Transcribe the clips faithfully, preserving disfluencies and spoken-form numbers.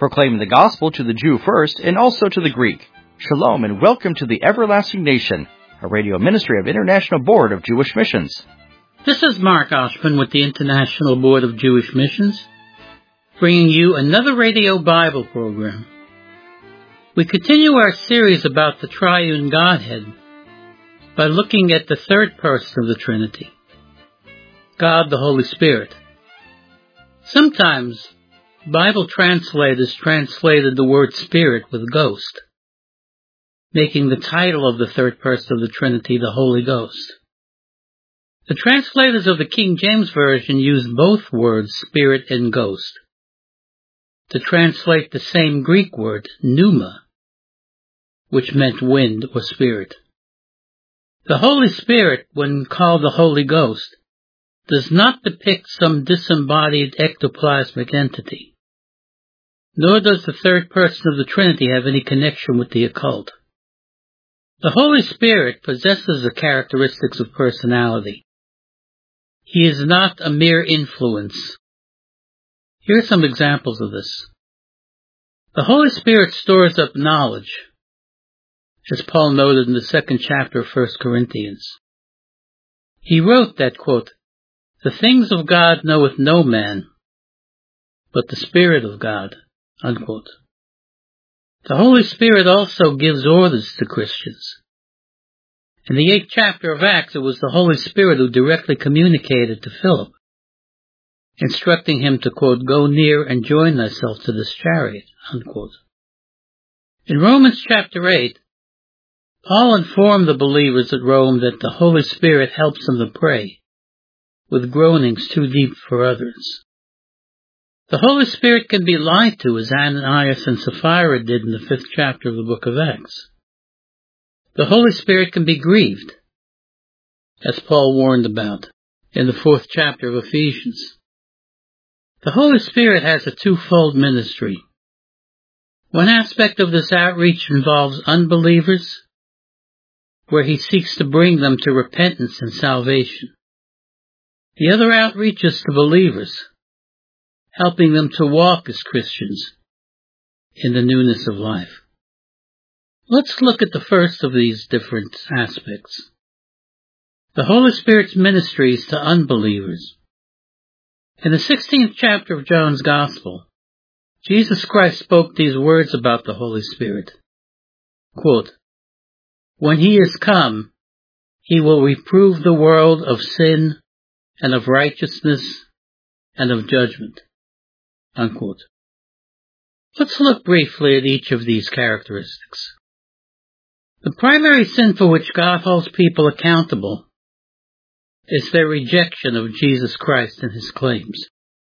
proclaiming the gospel to the Jew first and also to the Greek. Shalom and welcome to the Everlasting Nation, a radio ministry of International Board of Jewish Missions. This is Mark Oshman with the International Board of Jewish Missions, bringing you another radio Bible program. We continue our series about the Triune Godhead by looking at the third person of the Trinity, God the Holy Spirit. Sometimes Bible translators translated the word Spirit with Ghost, making the title of the third person of the Trinity the Holy Ghost. The translators of the King James Version use both words, Spirit and Ghost, to translate the same Greek word, pneuma, which meant wind or spirit. The Holy Spirit, when called the Holy Ghost, does not depict some disembodied ectoplasmic entity, nor does the third person of the Trinity have any connection with the occult. The Holy Spirit possesses the characteristics of personality. He is not a mere influence. Here are some examples of this. The Holy Spirit stores up knowledge, as Paul noted in the second chapter of First Corinthians. He wrote that, quote, "The things of God knoweth no man, but the Spirit of God," unquote. The Holy Spirit also gives orders to Christians. In the eighth chapter of Acts, it was the Holy Spirit who directly communicated to Philip, instructing him to, quote, "Go near and join thyself to this chariot," unquote. In Romans chapter eight, Paul informed the believers at Rome that the Holy Spirit helps them to pray, with groanings too deep for others. The Holy Spirit can be lied to, as Ananias and Sapphira did in the fifth chapter of the book of Acts. The Holy Spirit can be grieved, as Paul warned about in the fourth chapter of Ephesians. The Holy Spirit has a twofold ministry. One aspect of this outreach involves unbelievers, where he seeks to bring them to repentance and salvation. The other outreach is to believers, helping them to walk as Christians in the newness of life. Let's look at the first of these different aspects. The Holy Spirit's ministries to unbelievers. In the sixteenth chapter of John's Gospel, Jesus Christ spoke these words about the Holy Spirit. Quote, "When he is come, he will reprove the world of sin and of righteousness and of judgment." Unquote. Let's look briefly at each of these characteristics. The primary sin for which God holds people accountable is their rejection of Jesus Christ and his claims.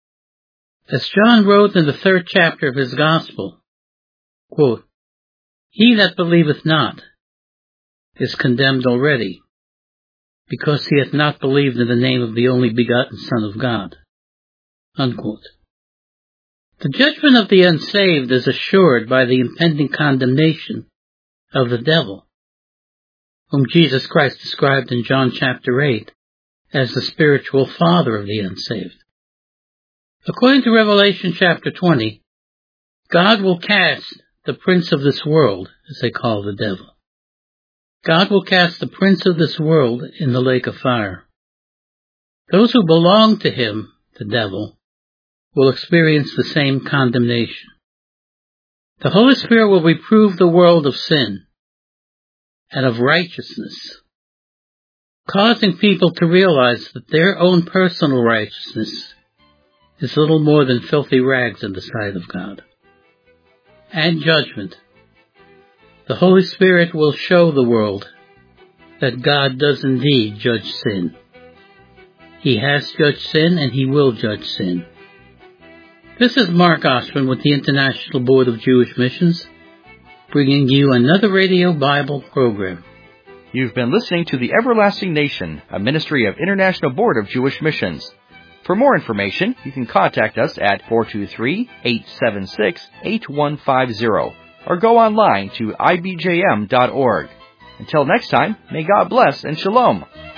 As John wrote in the third chapter of his Gospel, quote, "He that believeth not is condemned already, because he hath not believed in the name of the only begotten Son of God." Unquote. The judgment of the unsaved is assured by the impending condemnation of the devil, whom Jesus Christ described in John chapter eight as the spiritual father of the unsaved. According to Revelation chapter twenty, God will cast the prince of this world, as they call the devil. God will cast the prince of this world in the lake of fire. Those who belong to him, the devil, will experience the same condemnation. The Holy Spirit will reprove the world of sin and of righteousness, causing people to realize that their own personal righteousness is little more than filthy rags in the sight of God. And judgment. The Holy Spirit will show the world that God does indeed judge sin. He has judged sin and he will judge sin. This is Mark Oshman with the International Board of Jewish Missions, bringing you another radio Bible program. You've been listening to the Everlasting Nation, a ministry of International Board of Jewish Missions. For more information, you can contact us at four two three, eight seven six, eight one five zero or go online to I B J M dot org. Until next time, may God bless and shalom.